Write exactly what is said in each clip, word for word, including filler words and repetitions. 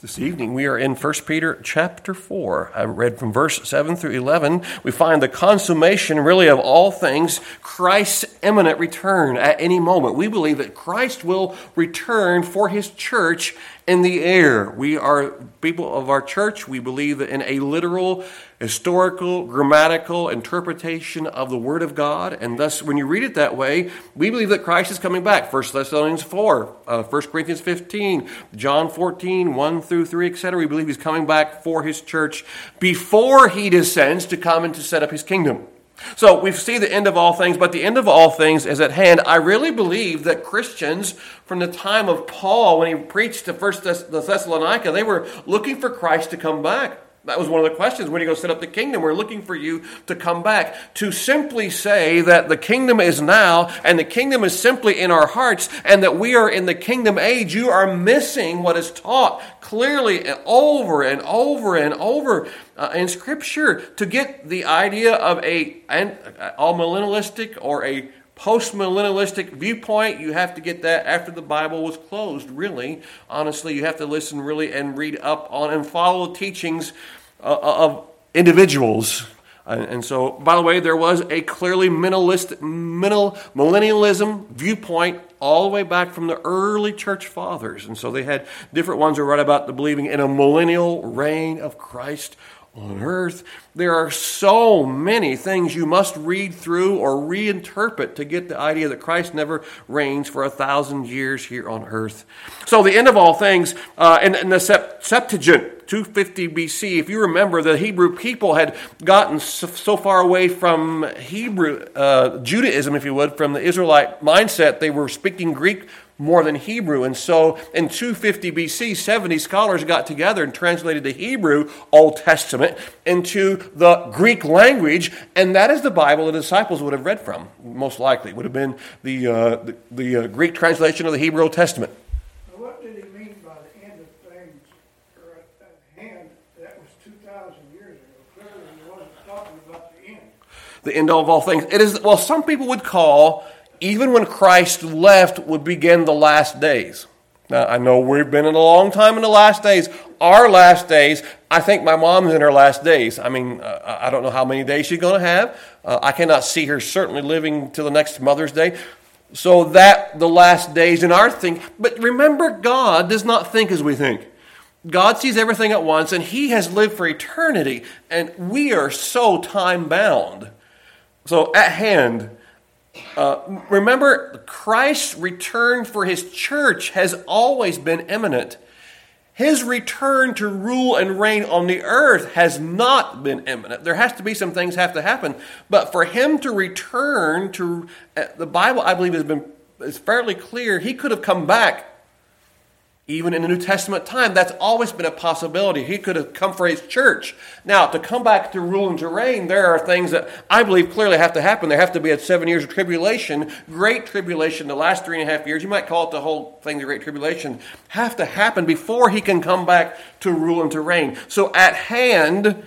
This evening we are in First Peter chapter four. I read from verse seven through eleven. We find the consummation really of all things, Christ's imminent return at any moment. We believe that Christ will return for his church in the air. We are people of our church. We believe that in a literal, historical, grammatical interpretation of the Word of God. And thus, when you read it that way, we believe that Christ is coming back. First Thessalonians four, uh, First Corinthians fifteen, John fourteen, one through three, et cetera. We believe he's coming back for his church before he descends to come and to set up his kingdom. So we see the end of all things, but the end of all things is at hand. I really believe that Christians from the time of Paul, when he preached to First Thess- the Thessalonica, they were looking for Christ to come back. That was one of the questions. When you go set up the kingdom, we're looking for you to come back. To simply say that the kingdom is now and the kingdom is simply in our hearts and that we are in the kingdom age, you are missing what is taught clearly over and over and over uh, in Scripture. To get the idea of a all-millennialistic or a post-millennialistic viewpoint, you have to get that after the Bible was closed, really. Honestly, you have to listen really and read up on and follow the teachings uh, of individuals. And, and so, by the way, there was a clearly millennialist, millennialism viewpoint all the way back from the early church fathers. And so they had different ones who write about the believing in a millennial reign of Christ on earth. There are so many things you must read through or reinterpret to get the idea that Christ never reigns for a thousand years here on earth. So the end of all things, uh, in, in the Septuagint, two fifty B C, if you remember, the Hebrew people had gotten so, so far away from Hebrew uh, Judaism, if you would, from the Israelite mindset. They were speaking Greek more than Hebrew. And so in two fifty B C, seventy scholars got together and translated the Hebrew Old Testament into the Greek language, and that is the Bible the disciples would have read from, most likely. It would have been the, uh, the, the uh, Greek translation of the Hebrew Old Testament. What did he mean by the end of things, or at hand? That was two thousand years ago. Clearly he wasn't talking about the end. The end of all things. It is, well, some people would call, even when Christ left, would begin the last days. Now, I know we've been in a long time in the last days. Our last days, I think my mom's in her last days. I mean, uh, I don't know how many days she's going to have. Uh, I cannot see her certainly living till the next Mother's Day. So that, the last days in our think. But remember, God does not think as we think. God sees everything at once, and he has lived for eternity. And we are so time-bound. So at hand, Uh, remember, Christ's return for his church has always been imminent. His return to rule and reign on the earth has not been imminent. There has to be some things have to happen. But for him to return to, uh, the Bible, I believe, has been is fairly clear. He could have come back even in the New Testament time. That's always been a possibility. He could have come for his church. Now, to come back to rule and to reign, there are things that I believe clearly have to happen. There have to be a seven years of tribulation, great tribulation, the last three and a half years. You might call it the whole thing, the great tribulation, have to happen before he can come back to rule and to reign. So at hand,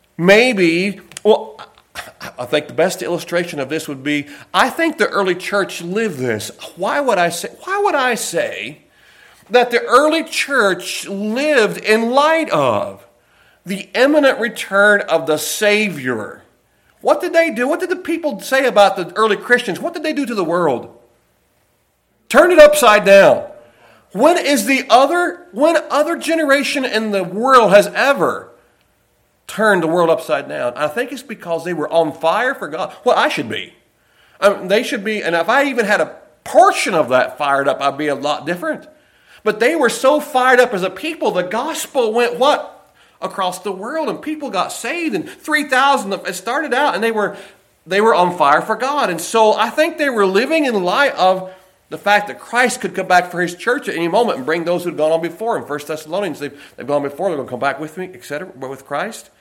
maybe, well, I think the best illustration of this would be, I think the early church lived this. Why would I say, why would I say that the early church lived in light of the imminent return of the Savior? What did they do? What did the people say about the early Christians? What did they do to the world? Turn it upside down. When is the other, when other generation in the world has ever turned the world upside down? I think it's because they were on fire for God. Well, I should be. I mean, they should be, and if I even had a portion of that fired up, I'd be a lot different. But they were so fired up as a people, the gospel went what? Across the world, and people got saved, and three thousand it started out, and they were they were on fire for God. And so I think they were living in light of the fact that Christ could come back for his church at any moment and bring those who had gone on before. In First Thessalonians, they've, they've gone before, they're going to come back with me, et cetera, with Christ.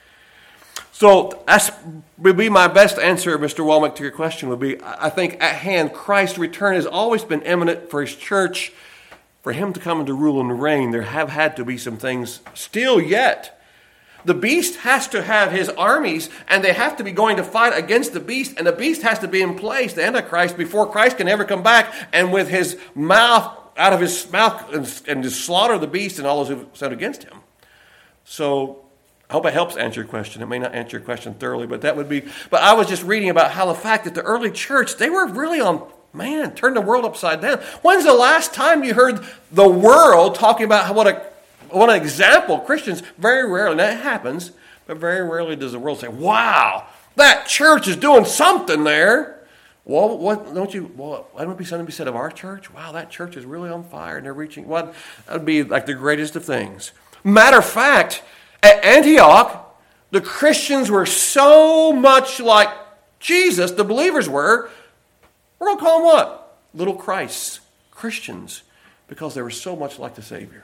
So that would be my best answer, Mister Womack, to your question would be, I think at hand, Christ's return has always been imminent for his church. For him to come and to rule and reign, there have had to be some things still yet. The beast has to have his armies, and they have to be going to fight against the beast, and the beast has to be in place, the Antichrist, before Christ can ever come back, and with his mouth out of his mouth and, and to slaughter the beast and all those who stood against him. So I hope it helps answer your question. It may not answer your question thoroughly, but that would be. But I was just reading about how the fact that the early church, they were really on, man, turned the world upside down. When's the last time you heard the world talking about how, what a what an example Christians? Very rarely, and that happens, but very rarely does the world say, "Wow, that church is doing something there." Well, what don't you? Well, why don't it be something to be said of our church? Wow, that church is really on fire, and they're reaching. What that would be like the greatest of things. Matter of fact, at Antioch, the Christians were so much like Jesus, the believers were. We're going to call them what? Little Christs, Christians, because they were so much like the Savior.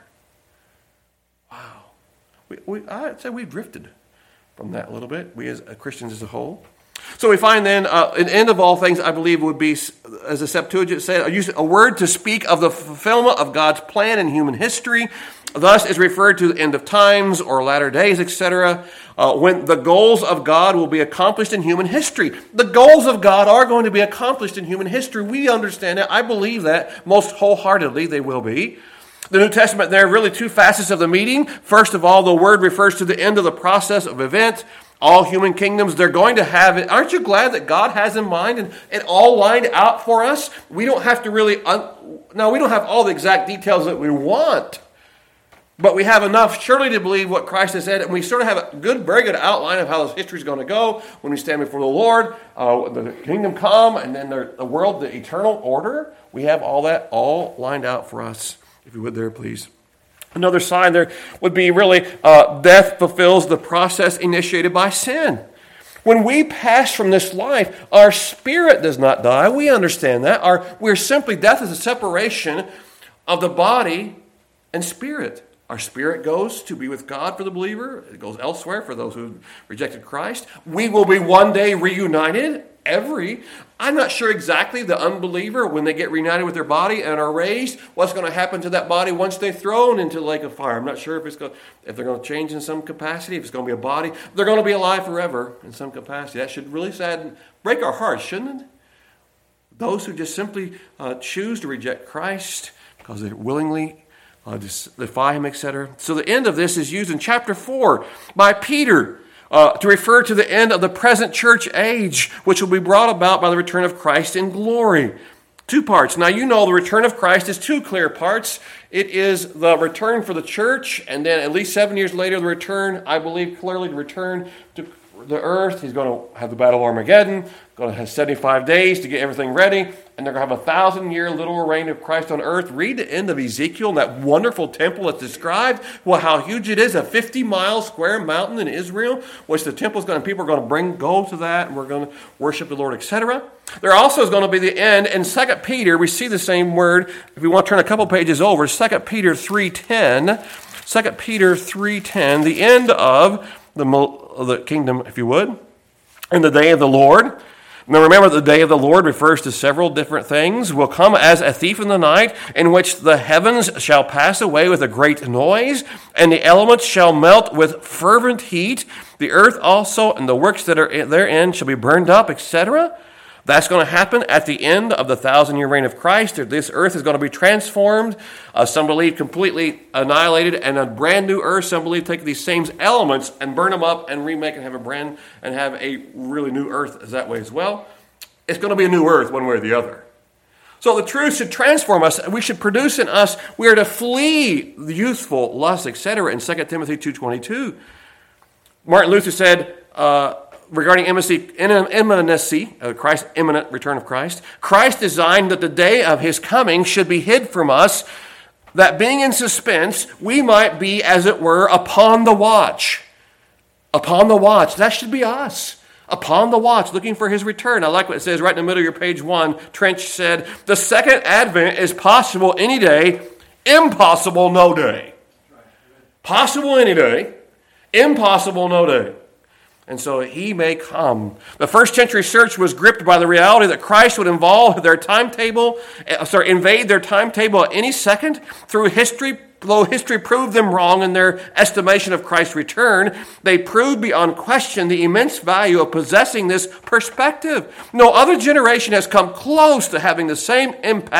Wow. We, we, I'd say we've drifted from that a little bit, we as uh, Christians as a whole. So we find then, uh, an end of all things, I believe, would be, as the Septuagint said, use a word to speak of the fulfillment of God's plan in human history. Thus is referred to the end of times or latter days, et cetera, uh, when the goals of God will be accomplished in human history. The goals of God are going to be accomplished in human history. We understand that. I believe that most wholeheartedly they will be. The New Testament, there are really two facets of the meeting. First of all, the word refers to the end of the process of event. All human kingdoms, they're going to have it. Aren't you glad that God has in mind and it all lined out for us? We don't have to really, un- now we don't have all the exact details that we want, but we have enough surely to believe what Christ has said, and we sort of have a good, very good outline of how this history is going to go when we stand before the Lord, uh, the kingdom come, and then the, the world, the eternal order. We have all that all lined out for us. If you would there, please. Another sign there would be really uh, death fulfills the process initiated by sin. When we pass from this life, our spirit does not die. We understand that. Our, we're simply, death is a separation of the body and spirit. Our spirit goes to be with God for the believer. It goes elsewhere for those who rejected Christ. We will be one day reunited. Every, I'm not sure exactly the unbeliever, when they get reunited with their body and are raised, what's going to happen to that body once they're thrown into the lake of fire. I'm not sure if it's going, if they're going to change in some capacity, if it's going to be a body. They're going to be alive forever in some capacity. That should really sadden, break our hearts, shouldn't it? Those who just simply uh, choose to reject Christ because they willingly uh, defy Him, et cetera. So the end of this is used in chapter four by Peter. Uh, to refer to the end of the present church age, which will be brought about by the return of Christ in glory. Two parts. Now, you know the return of Christ is two clear parts. It is the return for the church, and then at least seven years later, the return, I believe clearly, the return to the earth. He's going to have the Battle of Armageddon, going to have seventy-five days to get everything ready, and they're going to have a thousand-year literal reign of Christ on earth. Read the end of Ezekiel and that wonderful temple that's described, well, how huge it is, a fifty-mile square mountain in Israel, which the temple is going to, people are going to bring, go to that, and we're going to worship the Lord, et cetera. There also is going to be the end. In Second Peter, we see the same word. If we want to turn a couple pages over, Second Peter three ten, Second Peter three ten, the end of the, of the kingdom, if you would, in the day of the Lord. Now remember, the day of the Lord refers to several different things. Will come as a thief in the night, in which the heavens shall pass away with a great noise, and the elements shall melt with fervent heat. The earth also and the works that are therein shall be burned up, et cetera. That's going to happen at the end of the thousand-year reign of Christ. This earth is going to be transformed. Uh, some believe completely annihilated, and a brand new earth. Some believe take these same elements and burn them up and remake and have a brand and have a really new earth as that way as well. It's going to be a new earth one way or the other. So the truth should transform us. We should produce in us. We are to flee the youthful lust, et cetera. In Second Timothy two twenty-two, Martin Luther said, Uh, regarding imminency, imminency of Christ, imminent return of Christ, Christ designed that the day of His coming should be hid from us, that being in suspense, we might be, as it were, upon the watch. Upon the watch. That should be us. Upon the watch, looking for His return. I like what it says right in the middle of your page one. Trench said, the second advent is possible any day, impossible no day. Possible any day, impossible no day. And so He may come. The first century church was gripped by the reality that Christ would involve their timetable, sorry, invade their timetable at any second. Through history, though history proved them wrong in their estimation of Christ's return, they proved beyond question the immense value of possessing this perspective. No other generation has come close to having the same impact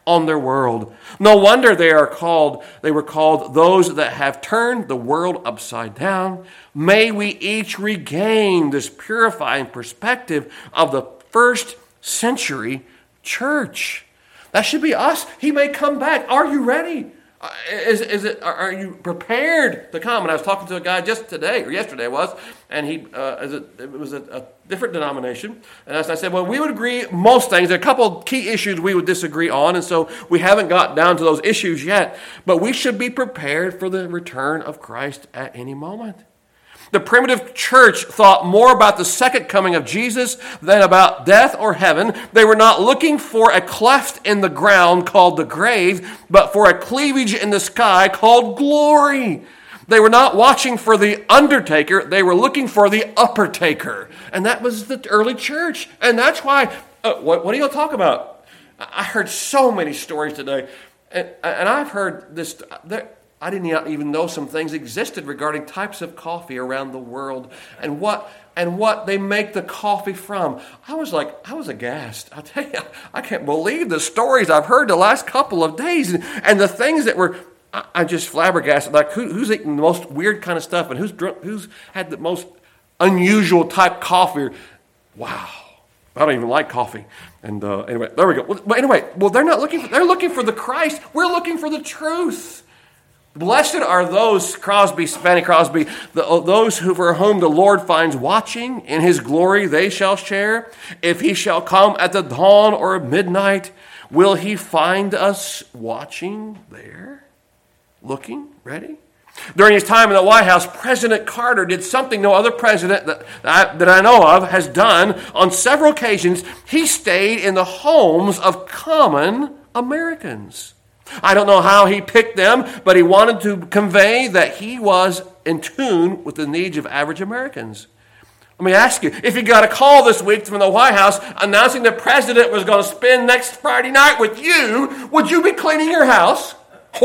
on their world. No wonder they are called, they were called those that have turned the world upside down. May we each regain this purifying perspective of the first century church. That should be us. He may come back. Are you ready? Uh, is, is it? Are you prepared to come? And I was talking to a guy just today, or yesterday it was, and he uh, is it, it was a, a different denomination. And as I said, well, we would agree most things. There are a couple of key issues we would disagree on, and so we haven't got down to those issues yet. But we should be prepared for the return of Christ at any moment. The primitive church thought more about the second coming of Jesus than about death or heaven. They were not looking for a cleft in the ground called the grave, but for a cleavage in the sky called glory. They were not watching for the undertaker. They were looking for the upper taker. And that was the early church. And that's why, uh, what, what are you going to talk about? I heard so many stories today. And, and I've heard this... There, I didn't even know some things existed regarding types of coffee around the world and what and what they make the coffee from. I was like, I was aghast. I tell you, I can't believe the stories I've heard the last couple of days and, and the things that were. I, I just flabbergasted. Like who, who's eating the most weird kind of stuff and who's drunk, who's had the most unusual type coffee? Wow. I don't even like coffee. And uh, anyway, there we go. Well, but anyway, well, they're not looking for. They're looking for the Christ. We're looking for the truth. Blessed are those, Crosby, Fanny Crosby, the, those who for whom the Lord finds watching. In his glory they shall share. If he shall come at the dawn or midnight, will he find us watching there? Looking, ready? During his time in the White House, President Carter did something no other president that, that, I, that I know of has done. On several occasions, he stayed in the homes of common Americans. I don't know how he picked them, but he wanted to convey that he was in tune with the needs of average Americans. Let me ask you, if you got a call this week from the White House announcing the president was going to spend next Friday night with you, would you be cleaning your house?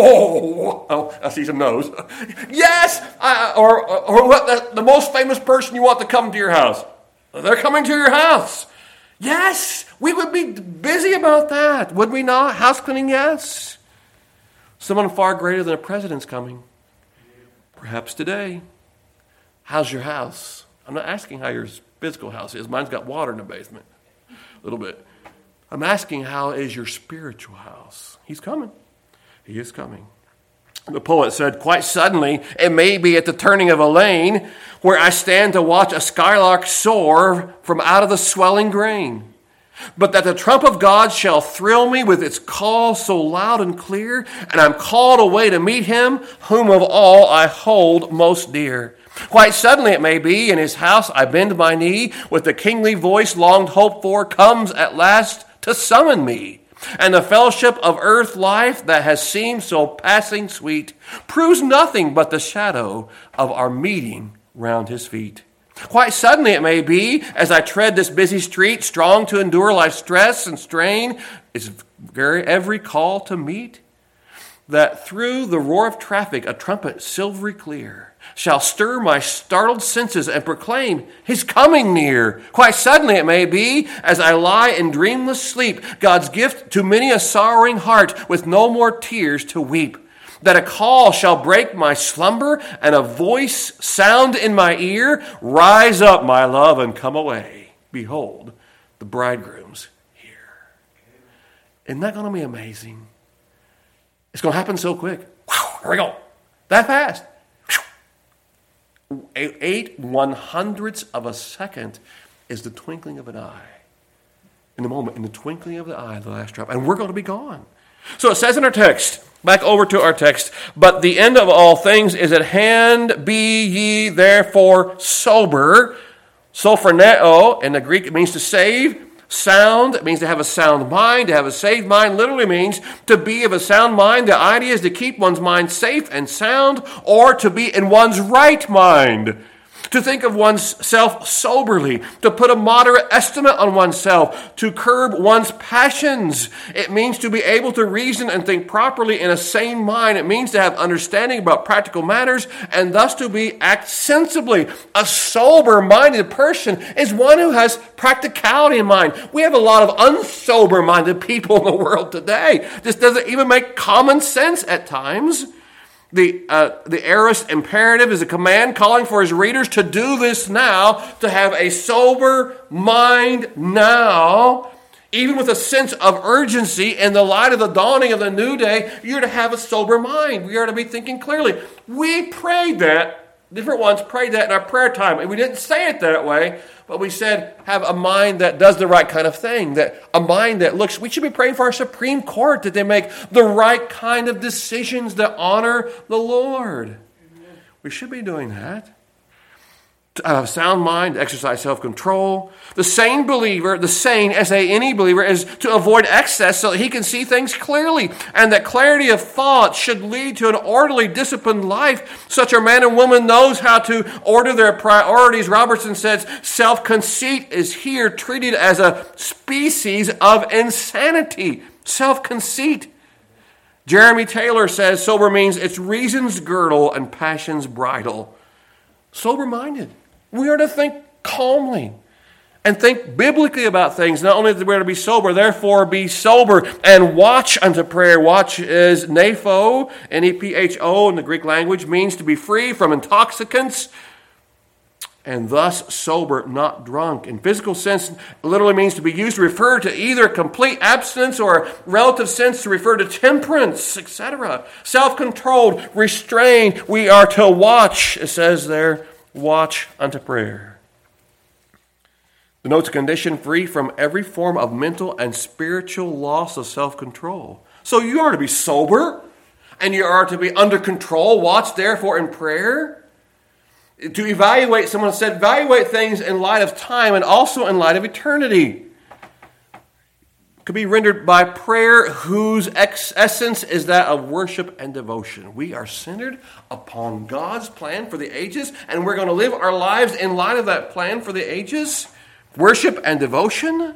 Oh, oh I see some no's. Yes, I, or, or what the, the most famous person you want to come to your house. They're coming to your house. Yes, we would be busy about that, would we not? House cleaning, yes. Someone far greater than a president's coming. Perhaps today. How's your house? I'm not asking how your physical house is. Mine's got water in the basement. A little bit. I'm asking how is your spiritual house? He's coming. He is coming. The poet said, quite suddenly, it may be at the turning of a lane where I stand to watch a skylark soar from out of the swelling grain. But that the trump of God shall thrill me with its call so loud and clear, and I'm called away to meet him, whom of all I hold most dear. Quite suddenly it may be, in his house I bend my knee, with the kingly voice longed hoped for, comes at last to summon me. And the fellowship of earth life that has seemed so passing sweet proves nothing but the shadow of our meeting round his feet. Quite suddenly it may be, as I tread this busy street, strong to endure life's stress and strain, is very every call to meet, that through the roar of traffic a trumpet silvery clear shall stir my startled senses and proclaim his coming near. Quite suddenly it may be, as I lie in dreamless sleep, God's gift to many a sorrowing heart with no more tears to weep, that a call shall break my slumber and a voice sound in my ear, rise up, my love, and come away. Behold, the bridegroom's here. Isn't that going to be amazing? It's going to happen so quick. Wow, here we go. That fast. Eight one hundredths of a second is the twinkling of an eye. In the moment, in the twinkling of the eye, the last drop. And we're going to be gone. So it says in our text, back over to our text, but the end of all things is at hand, be ye therefore sober. Sophroneo, in the Greek it means to save. Sound, it means to have a sound mind. To have a saved mind literally means to be of a sound mind. The idea is to keep one's mind safe and sound, or to be in one's right mind. to think of oneself soberly, to put a moderate estimate on oneself, to curb one's passions. It means to be able to reason and think properly in a sane mind. It means to have understanding about practical matters and thus to be act sensibly. A sober-minded person is one who has practicality in mind. We have a lot of unsober-minded people in the world today. This doesn't even make common sense at times. The, uh, the aorist imperative is a command calling for his readers to do this now, to have a sober mind now, even with a sense of urgency in the light of the dawning of the new day. You're to have a sober mind. We are to be thinking clearly. We prayed that, different ones prayed that in our prayer time, and we didn't say it that way, but we said have a mind that does the right kind of thing, that a mind that looks. We should be praying for our Supreme Court that they make the right kind of decisions that honor the Lord. Amen. We should be doing that. To have a sound mind, to exercise self-control. The sane believer, the sane, S A N E believer, is to avoid excess so that he can see things clearly. And that clarity of thought should lead to an orderly, disciplined life. Such a man and woman knows how to order their priorities. Robertson says, self-conceit is here treated as a species of insanity. Self-conceit. Jeremy Taylor says, sober means it's reason's girdle and passion's bridle. Sober-minded. We are to think calmly and think biblically about things. Not only that we are to be sober, therefore be sober and watch unto prayer. Watch is nepho, N E P H O in the Greek language, means to be free from intoxicants and thus sober, not drunk. In physical sense, it literally means to be used to refer to either complete abstinence or a relative sense to refer to temperance, et cetera. Self-controlled, restrained. We are to watch, it says there, watch unto prayer. Denotes a condition free from every form of mental and spiritual loss of self-control. So you are to be sober, and you are to be under control. Watch, therefore, in prayer. To evaluate, someone said, evaluate things in light of time and also in light of eternity. Could be rendered by prayer whose ex- essence is that of worship and devotion. We are centered upon God's plan for the ages, and we're going to live our lives in light of that plan for the ages. Worship and devotion.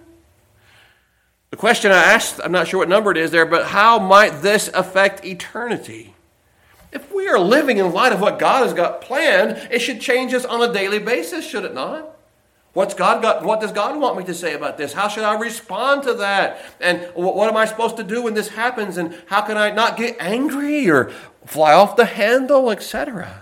The question I asked, I'm not sure what number it is there, but how might this affect eternity? If we are living in light of what God has got planned, it should change us on a daily basis, should it not? What's God got? What does God want me to say about this? How should I respond to that? And what am I supposed to do when this happens? And how can I not get angry or fly off the handle, et cetera?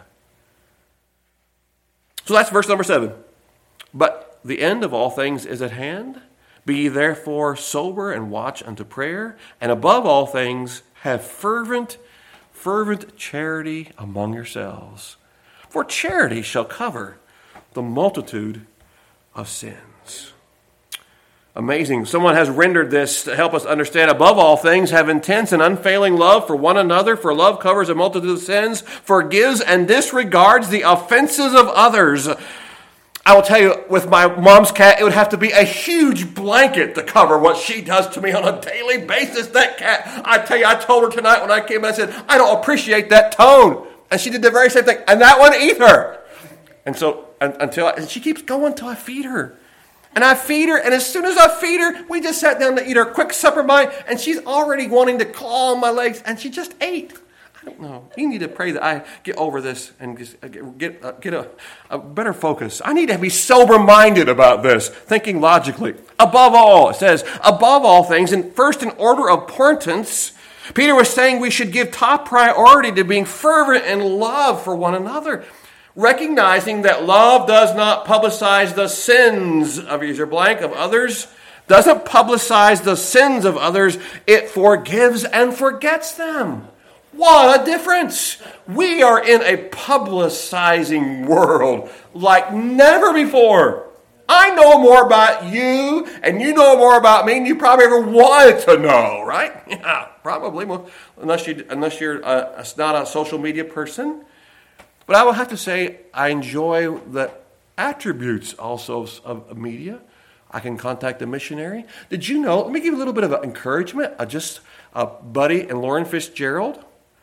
So that's verse number seven. But the end of all things is at hand. Be ye therefore sober and watch unto prayer. And above all things, have fervent, fervent charity among yourselves. For charity shall cover the multitude of sins. Amazing. Someone has rendered this to help us understand. Above all things, have intense and unfailing love for one another, for love covers a multitude of sins, forgives and disregards the offenses of others. I will tell you, with my mom's cat, it would have to be a huge blanket to cover what she does to me on a daily basis. That cat, I tell you, I told her tonight when I came and I said, I don't appreciate that tone. And she did the very same thing. And that one either. And so, until I, and she keeps going until I feed her. And I feed her, and as soon as I feed her, we just sat down to eat our quick supper bite, and she's already wanting to claw on my legs, and she just ate. I don't know. You need to pray that I get over this and just get, uh, get a, a better focus. I need to be sober-minded about this, thinking logically. Above all, it says, above all things, and first in order of importance, Peter was saying we should give top priority to being fervent in love for one another, recognizing that love does not publicize the sins of user blank of others, doesn't publicize the sins of others, it forgives and forgets them. What a difference! We are in a publicizing world like never before. I know more about you, and you know more about me than you probably ever wanted to know, right? Yeah, probably, well, unless, you, unless you're uh, not a social media person. But I will have to say, I enjoy the attributes also of media. I can contact a missionary. Did you know, let me give you a little bit of encouragement. Uh, just uh, Buddy and Lauren Fitzgerald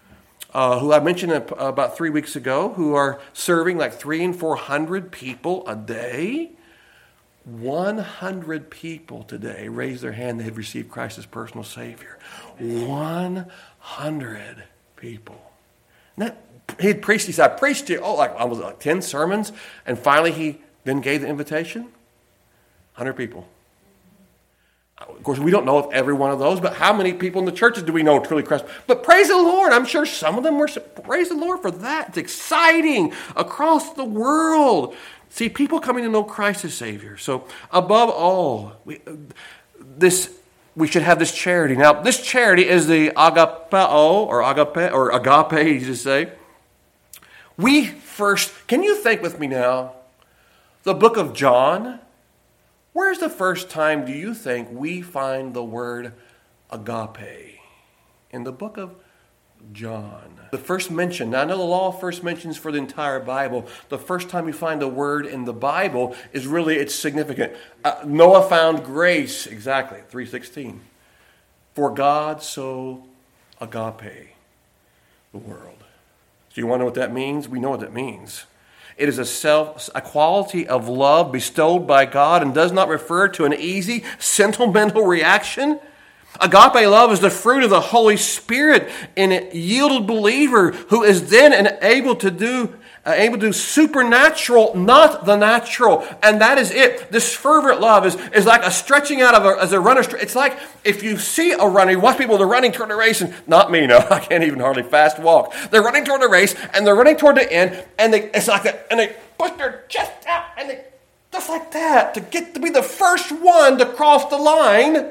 uh, who I mentioned about three weeks ago, who are serving like three and four hundred people a day. one hundred people today raise their hand they have received Christ as personal Savior. one hundred people. And that, he had preached, he said, I preached to, oh, like I was like ten sermons, and finally he then gave the invitation. one hundred people. Of course, we don't know if every one of those, but how many people in the churches do we know truly Christ? But praise the Lord, I'm sure some of them were, praise the Lord for that. It's exciting across the world. See, people coming to know Christ as Savior. So, above all, we, this we should have this charity. Now, this charity is the agapao, or agape, or agape, you just say. We first, can you think with me now, the book of John? Where's the first time do you think we find the word agape? In the book of John. The first mention, now I know the law first mentions for the entire Bible. The first time you find the word in the Bible is really, it's significant. Uh, Noah found grace, exactly, three sixteen. For God so agape the world. So you want to know what that means? We know what that means. It is a self, a quality of love bestowed by God and does not refer to an easy sentimental reaction. Agape love is the fruit of the Holy Spirit in a yielded believer who is then able to do uh, able to do supernatural, not the natural. And that is it. This fervent love is, is like a stretching out of a, as a runner. It's like if you see a runner, you watch people, they're running toward a race, and not me, no, I can't even hardly fast walk. They're running toward a race, and they're running toward the end, and they, it's like that, and they push their chest out, and they, just like that, to get to be the first one to cross the line.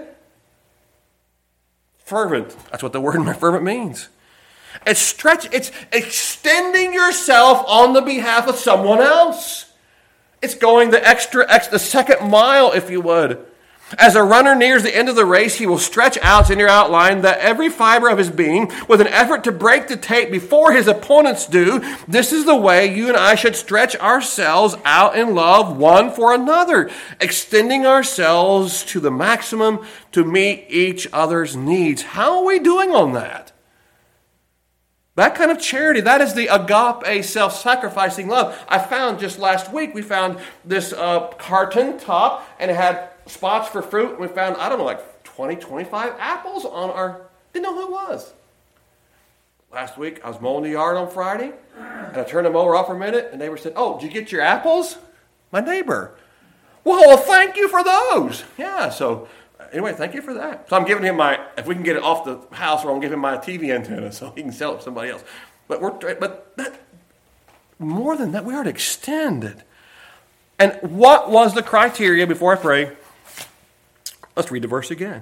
Fervent. That's what the word fervent means. It's stretch. It's extending yourself on the behalf of someone else. It's going the extra, extra, the second mile, if you would. As a runner nears the end of the race, he will stretch out in your outline that every fiber of his being with an effort to break the tape before his opponents do. This is the way you and I should stretch ourselves out in love one for another, extending ourselves to the maximum to meet each other's needs. How are we doing on that? That kind of charity, that is the agape, self-sacrificing love. I found just last week, we found this uh, carton top, and it had spots for fruit. And we found, I don't know, like twenty, twenty-five apples on our, didn't know who it was. Last week, I was mowing the yard on Friday, and I turned the mower off for a minute, and the neighbor said, oh, did you get your apples? My neighbor. Well, thank you for those. Yeah, so anyway, thank you for that. So I'm giving him my, if we can get it off the house, or I'm giving him my T V antenna so he can sell it to somebody else. But we're, but that, more than that, we are to extend it. And what was the criteria before I pray? Let's read the verse again.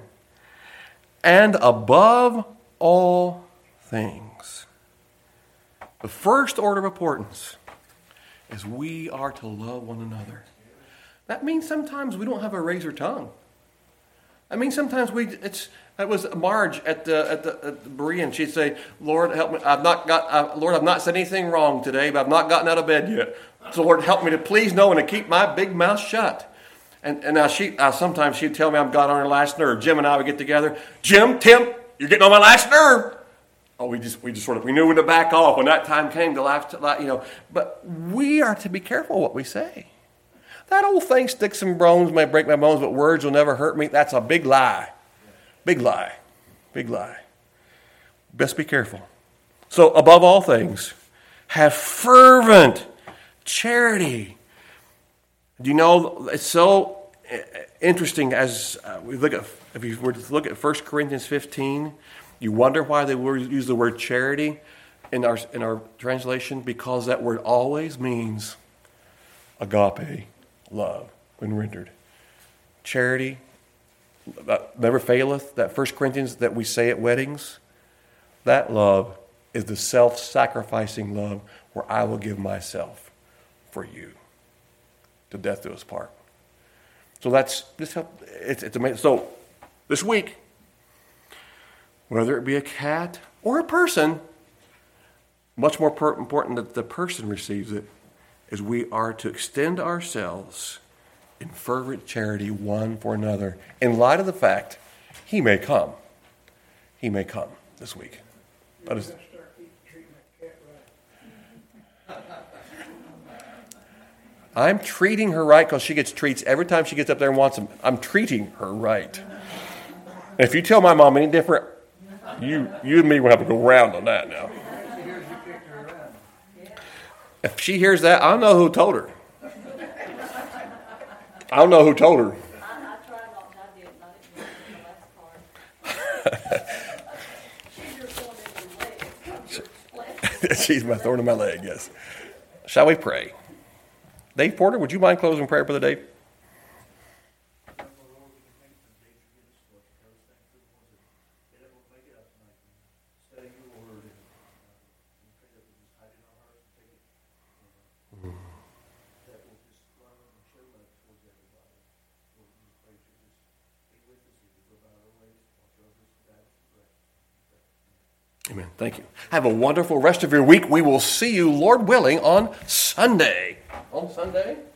And above all things, the first order of importance is we are to love one another. That means sometimes we don't have a razor tongue. I mean, sometimes we, it's, it was Marge at the, at the, at the Berean. She'd say, Lord, help me. I've not got, uh, Lord, I've not said anything wrong today, but I've not gotten out of bed yet. So Lord, help me to please know and to keep my big mouth shut. And, and now she, uh, sometimes she'd tell me I've got on her last nerve. Jim and I would get together. Jim, Tim, you're getting on my last nerve. Oh, we just, we just sort of, we knew when to back off when that time came to laugh, you know. But we are to be careful what we say. That old thing, sticks and bones may break my bones, but words will never hurt me. That's a big lie. Big lie. Big lie. Best be careful. So, above all things, have fervent charity. Do you know, it's so interesting as uh, we look at, if you were to look at First Corinthians fifteen, you wonder why they use the word charity in our, in our translation, because that word always means agape. Love, when rendered. Charity, that never faileth. That First Corinthians that we say at weddings, that love is the self-sacrificing love where I will give myself for you. To death do us part. So that's, this. It's, it's amazing. So this week, whether it be a cat or a person, much more per- important that the person receives it, is we are to extend ourselves in fervent charity one for another in light of the fact he may come. He may come this week. That is, Start treating I'm treating her right because she gets treats every time she gets up there and wants them. I'm treating her right. If you tell my mom any different, you you and me will have to go round on that now. If she hears that, I don't know who told her. I don't know who told her. I tried not to, I did, I didn't get the last card. She's your thorn in your leg. She's my thorn in my leg, yes. Shall we pray? Dave Porter, would you mind closing prayer for the day? Amen. Thank you. Have a wonderful rest of your week. We will see you, Lord willing, on Sunday. On Sunday?